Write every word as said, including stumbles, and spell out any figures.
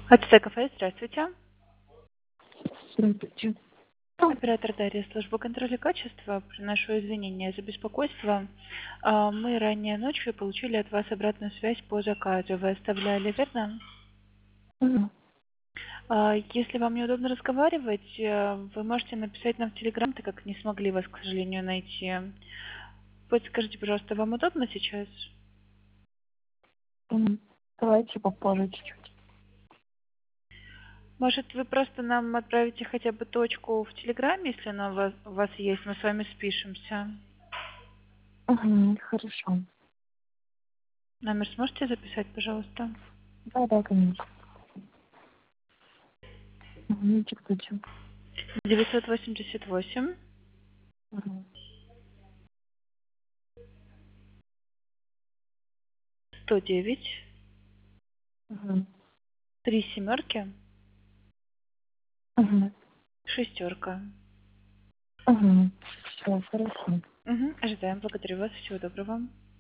АТЦ кафе, здравствуйте. Здравствуйте. Оператор Дарья, служба контроля качества. Приношу извинения за беспокойство. А, Мы ранее ночью получили от вас обратную связь по заказу. Вы оставляли, верно? Мгм. А, Если вам неудобно разговаривать, э, вы можете написать нам в Телеграм, так как не смогли вас, к сожалению, найти. Подскажите, пожалуйста, вам удобно сейчас? Мгм. Давайте попозже чуть-чуть. Может, вы просто нам отправите хотя бы точку в Телеграме, если она у вас, у вас есть, мы с вами спишемся. Мгм. Хорошо. Номер сможете записать, пожалуйста? Да, да, конечно. Мгм. Диктуйте. девятьсот восемьдесят восемь Мгм. сто девять Мгм. три семерки Мгм. шестерка. Мгм. Всё, хорошо. Угу, ожидаем. Благодарю вас. Всего доброго.